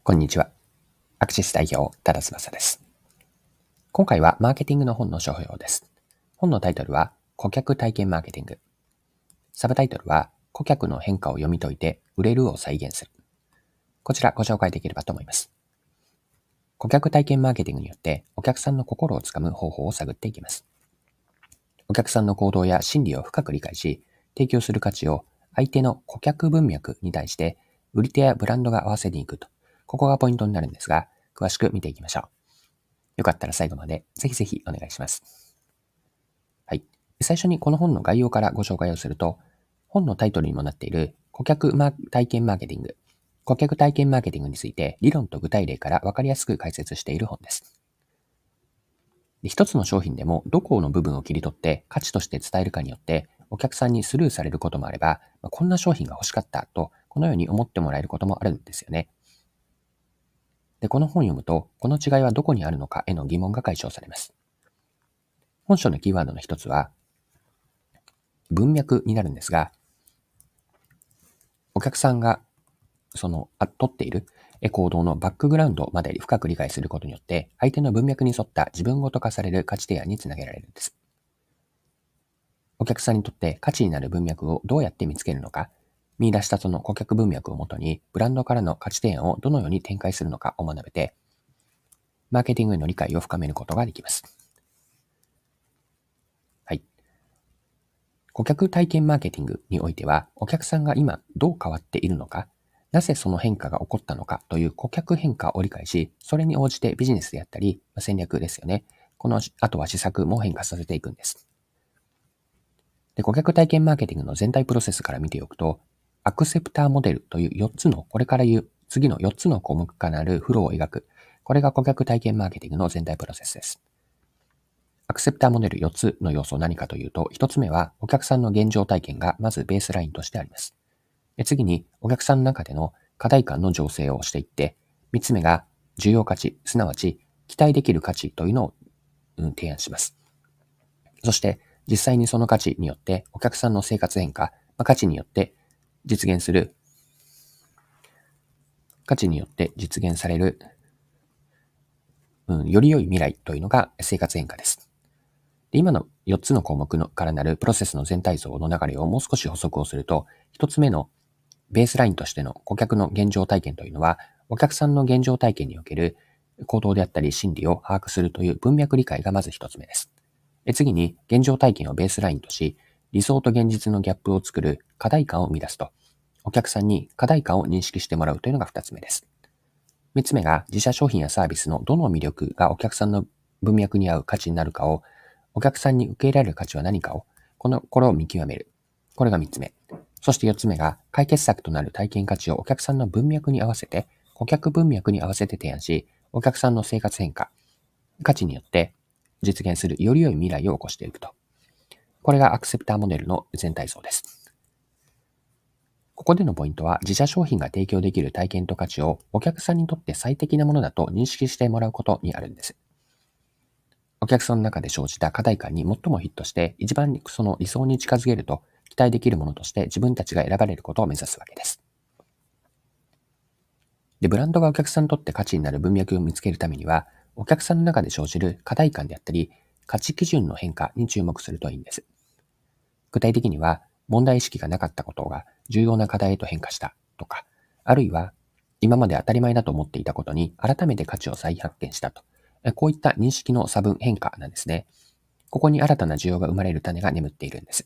こんにちは。アクシス代表、多田翼です。今回はマーケティングの本の書評です。本のタイトルは、顧客体験マーケティング。サブタイトルは、顧客の変化を読み解いて、売れるを再現する。こちらご紹介できればと思います。顧客体験マーケティングによって、お客さんの心をつかむ方法を探っていきます。お客さんの行動や心理を深く理解し、提供する価値を相手の顧客文脈に対して、売り手やブランドが合わせに行くと。ここがポイントになるんですが、詳しく見ていきましょう。よかったら最後までぜひぜひお願いします。はい。最初にこの本の概要からご紹介をすると、本のタイトルにもなっている顧客体験マーケティング。顧客体験マーケティングについて理論と具体例から分かりやすく解説している本です。一つの商品でもどこの部分を切り取って価値として伝えるかによってお客さんにスルーされることもあれば、こんな商品が欲しかったとこのように思ってもらえることもあるんですよね。で、この本を読むと、この違いはどこにあるのかへの疑問が解消されます。本書のキーワードの一つは、文脈になるんですが、お客さんが取っている行動のバックグラウンドまで深く理解することによって、相手の文脈に沿った自分ごと化される価値提案につなげられるんです。お客さんにとって価値になる文脈をどうやって見つけるのか、見出したその顧客文脈をもとに、ブランドからの価値提案をどのように展開するのかを学べて、マーケティングへの理解を深めることができます。はい。顧客体験マーケティングにおいては、お客さんが今どう変わっているのか、なぜその変化が起こったのかという顧客変化を理解し、それに応じてビジネスであったり、戦略ですよね。あとは施策も変化させていくんです。で、顧客体験マーケティングの全体プロセスから見ておくと、アクセプターモデルという4つの、これから言う次の4つの項目からなるフローを描く。これが顧客体験マーケティングの全体プロセスです。アクセプターモデル4つの要素は何かというと、1つ目はお客さんの現状体験がまずベースラインとしてあります。次にお客さんの中での課題感の醸成をしていって、3つ目が重要価値、すなわち期待できる価値というのを提案します。そして実際にその価値によってお客さんの生活変化、価値によって実現される、より良い未来というのが生活変化です。で、今の4つの項目からなるプロセスの全体像の流れをもう少し補足をすると、1つ目のベースラインとしての顧客の現状体験というのは、お客さんの現状体験における行動であったり心理を把握するという文脈理解がまず1つ目です。次に、現状体験をベースラインとし、理想と現実のギャップを作る課題感を生み出すと、お客さんに課題感を認識してもらうというのが2つ目です。3つ目が、自社商品やサービスのどの魅力がお客さんの文脈に合う価値になるかを、お客さんに受け入れられる価値は何かを、これを見極める。これが3つ目。そして4つ目が、解決策となる体験価値をお客さんの文脈に合わせて、顧客文脈に合わせて提案し、お客さんの生活変化、価値によって実現するより良い未来を起こしていくと。これがアクセプターモデルの全体像です。ここでのポイントは、自社商品が提供できる体験と価値をお客さんにとって最適なものだと認識してもらうことにあるんです。お客さんの中で生じた課題感に最もヒットして、一番その理想に近づけると期待できるものとして自分たちが選ばれることを目指すわけです。で、ブランドがお客さんにとって価値になる文脈を見つけるためには、お客さんの中で生じる課題感であったり、価値基準の変化に注目するといいんです。具体的には、問題意識がなかったことが重要な課題へと変化したとか、あるいは今まで当たり前だと思っていたことに改めて価値を再発見したと。こういった認識の差分変化なんですね。ここに新たな需要が生まれる種が眠っているんです。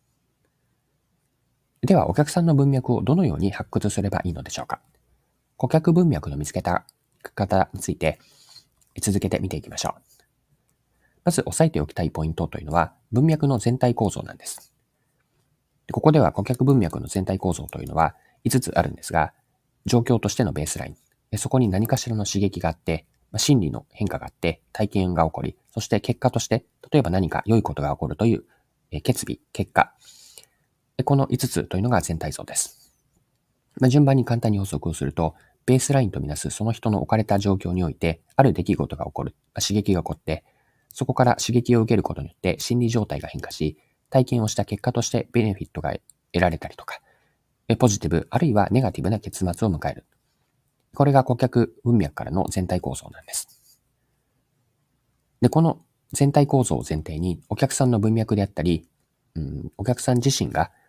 では、お客さんの文脈をどのように発掘すればいいのでしょうか。顧客文脈の見つけた方について続けて見ていきましょう。まず押さえておきたいポイントというのは文脈の全体構造なんです。ここでは顧客文脈の全体構造というのは5つあるんですが、状況としてのベースライン、そこに何かしらの刺激があって、心理の変化があって、体験が起こり、そして結果として、例えば何か良いことが起こるという決意、結果、この5つというのが全体像です。順番に簡単に補足をすると、ベースラインとみなすその人の置かれた状況において、ある出来事が起こる、刺激が起こって、そこから刺激を受けることによって心理状態が変化し、体験をした結果としてベネフィットが得られたりとか、ポジティブあるいはネガティブな結末を迎える。 これが顧客文脈からの全体構造なんです。で、この全体構造を前提に、お客さんの文脈であったり、お客さん自身が、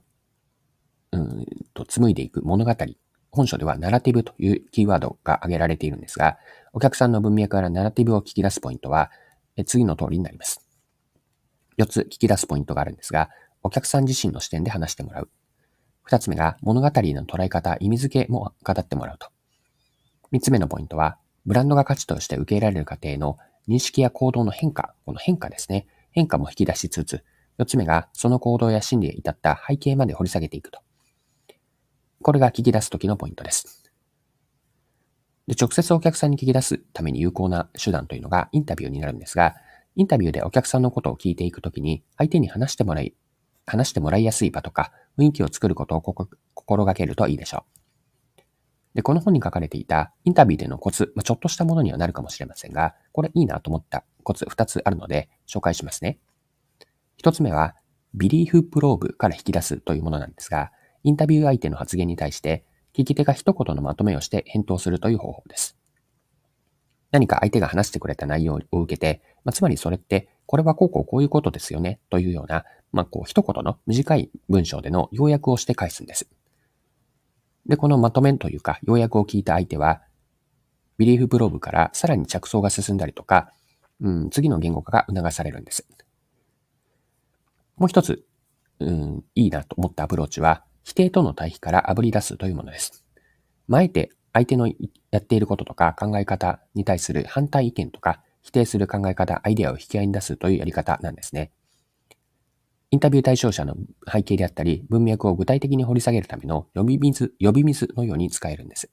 紡いでいく物語、本書ではナラティブというキーワードが挙げられているんですが、お客さんの文脈からナラティブを聞き出すポイントは、次の通りになります。4つ聞き出すポイントがあるんですが、お客さん自身の視点で話してもらう。2つ目が物語の捉え方、意味付けも語ってもらうと。3つ目のポイントは、ブランドが価値として受け入れられる過程の認識や行動の変化、この変化ですね。変化も引き出しつつ、4つ目がその行動や心理へ至った背景まで掘り下げていくと。これが聞き出す時のポイントです。で、直接お客さんに聞き出すために有効な手段というのがインタビューになるんですが、インタビューでお客さんのことを聞いていくときに、相手に話してもらいやすい場とか、雰囲気を作ることを心がけるといいでしょう。で、この本に書かれていたインタビューでのコツ、ちょっとしたものにはなるかもしれませんが、これいいなと思ったコツ2つあるので紹介しますね。1つ目は、ビリーフプローブから引き出すというものなんですが、インタビュー相手の発言に対して、聞き手が一言のまとめをして返答するという方法です。何か相手が話してくれた内容を受けて、つまりそれって、これはこういうことですよね、というような、一言の短い文章での要約をして返すんです。で、このまとめというか、要約を聞いた相手は、ビリーフプローブからさらに着想が進んだりとか、次の言語化が促されるんです。もう一つ、いいなと思ったアプローチは、否定との対比から炙り出すというものです。あえて相手のやっていることとか考え方に対する反対意見とか、否定する考え方、アイデアを引き合いに出すというやり方なんですね。インタビュー対象者の背景であったり、文脈を具体的に掘り下げるための呼び水のように使えるんです。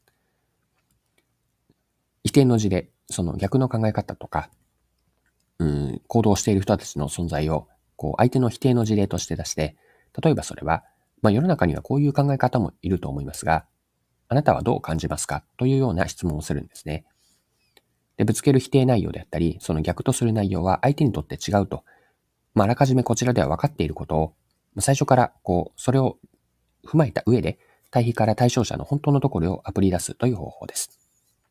否定の字で、その逆の考え方とか、行動している人たちの存在を、相手の否定の事例として出して、例えばそれは、世の中にはこういう考え方もいると思いますが、あなたはどう感じますかというような質問をするんですね。で、ぶつける否定内容であったり、その逆とする内容は相手にとって違うと、あらかじめこちらでは分かっていることを、最初からそれを踏まえた上で、対比から対象者の本当のところをあぶり出すという方法です。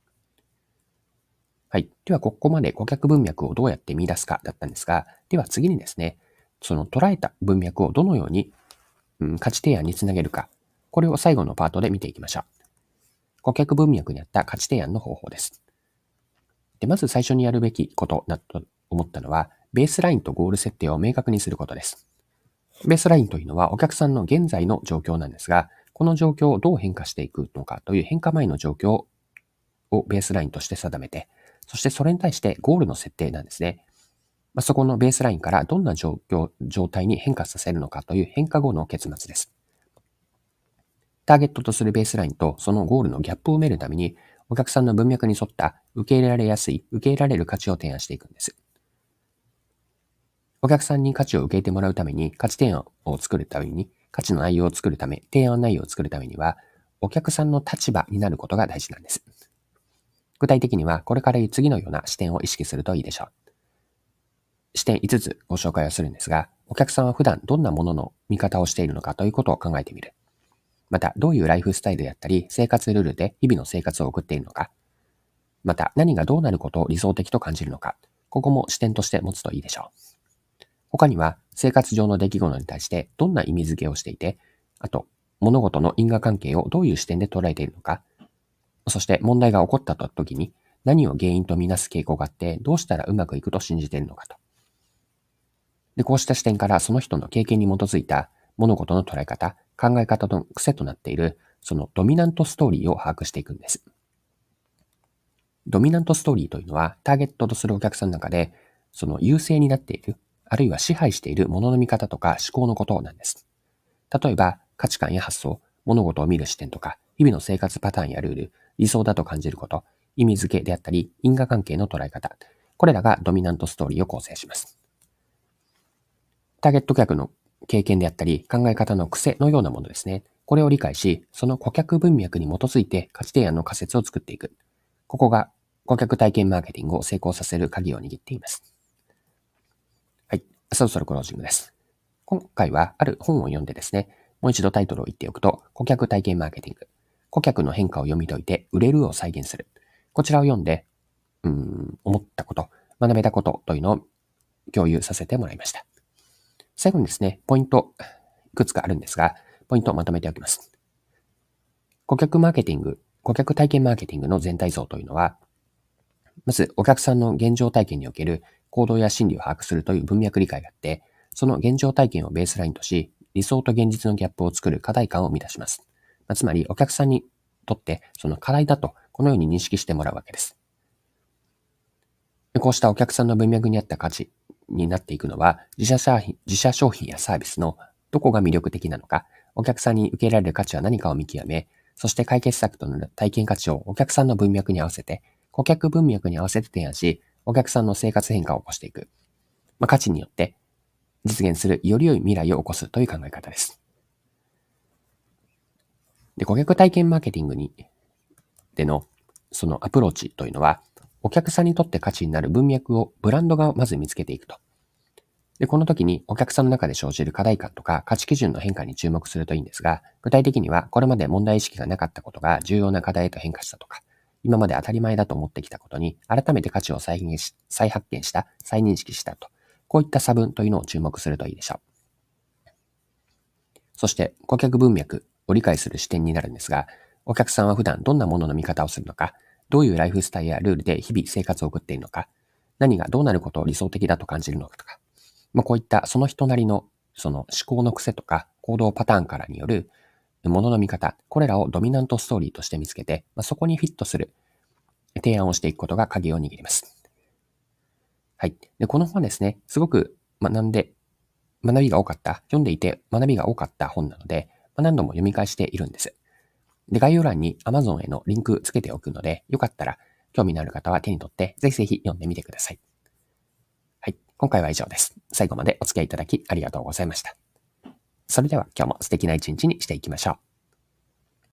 はい。では、ここまで顧客文脈をどうやって見出すかだったんですが、では次にですね、その捉えた文脈をどのように、価値提案につなげるか、これを最後のパートで見ていきましょう。顧客文脈にあった価値提案の方法です。で、まず最初にやるべきことだと思ったのは、ベースラインとゴール設定を明確にすることです。ベースラインというのはお客さんの現在の状況なんですが、この状況をどう変化していくのかという変化前の状況をベースラインとして定めて、そしてそれに対してゴールの設定なんですね。そこのベースラインからどんな状態に変化させるのかという変化後の結末です。ターゲットとするベースラインとそのゴールのギャップを埋めるために、お客さんの文脈に沿った受け入れられやすい、受け入れられる価値を提案していくんです。お客さんに価値を受け入れてもらうために、価値提案を作るために、価値の内容を作るため、提案内容を作るためには、お客さんの立場になることが大事なんです。具体的には、これから言う次のような視点を意識するといいでしょう。視点5つご紹介をするんですが、お客さんは普段どんなものの見方をしているのかということを考えてみる。また、どういうライフスタイルであったり、生活ルールで日々の生活を送っているのか。また、何がどうなることを理想的と感じるのか。ここも視点として持つといいでしょう。他には、生活上の出来事に対してどんな意味付けをしていて、あと、物事の因果関係をどういう視点で捉えているのか。そして、問題が起こった時に何を原因とみなす傾向があって、どうしたらうまくいくと信じているのかと。で、こうした視点からその人の経験に基づいた物事の捉え方、考え方の癖となっている、そのドミナントストーリーを把握していくんです。ドミナントストーリーというのは、ターゲットとするお客さんの中で、その優勢になっている、あるいは支配しているものの見方とか思考のことなんです。例えば、価値観や発想、物事を見る視点とか、日々の生活パターンやルール、理想だと感じること、意味付けであったり、因果関係の捉え方、これらがドミナントストーリーを構成します。ターゲット客の経験であったり、考え方の癖のようなものですね。これを理解し、その顧客文脈に基づいて価値提案の仮説を作っていく。ここが顧客体験マーケティングを成功させる鍵を握っています。はい。そろそろクロージングです。今回はある本を読んでですね、もう一度タイトルを言っておくと、顧客体験マーケティング。 顧客の変化を読み解いて売れるを再現する。こちらを読んで、思ったこと、学べたことというのを共有させてもらいました。最後にですね、ポイント、いくつかあるんですが、ポイントをまとめておきます。顧客体験マーケティングの全体像というのは、まずお客さんの現状体験における行動や心理を把握するという文脈理解があって、その現状体験をベースラインとし、理想と現実のギャップを作る課題感を生み出します。つまり、お客さんにとってその課題だと、このように認識してもらうわけです。こうしたお客さんの文脈に合った価値になっていくのは、自社商品やサービスのどこが魅力的なのか、お客さんに受け入れられる価値は何かを見極め、そして解決策となる体験価値をお客さんの文脈に合わせて、顧客文脈に合わせて提案し、お客さんの生活変化を起こしていく。価値によって実現するより良い未来を起こすという考え方です。で、顧客体験マーケティングでのそのアプローチというのは、お客さんにとって価値になる文脈をブランドがまず見つけていくと。で、この時にお客さんの中で生じる課題感とか価値基準の変化に注目するといいんですが、具体的にはこれまで問題意識がなかったことが重要な課題へと変化したとか、今まで当たり前だと思ってきたことに改めて価値を再発見した、再認識したと。こういった差分というのを注目するといいでしょう。そして顧客文脈を理解する視点になるんですが、お客さんは普段どんなものの見方をするのか、どういうライフスタイルやルールで日々生活を送っているのか、何がどうなることを理想的だと感じるのかとか、こういったその人なりのその思考の癖とか行動パターンからによるものの見方、これらをドミナントストーリーとして見つけて、そこにフィットする提案をしていくことが鍵を握ります。はい。で、この本はですね、すごく読んでいて学びが多かった本なので、何度も読み返しているんです。で、概要欄に Amazon へのリンクつけておくので、よかったら興味のある方は手に取って、ぜひぜひ読んでみてください。はい。今回は以上です。最後までお付き合いいただきありがとうございました。それでは今日も素敵な一日にしていきましょう。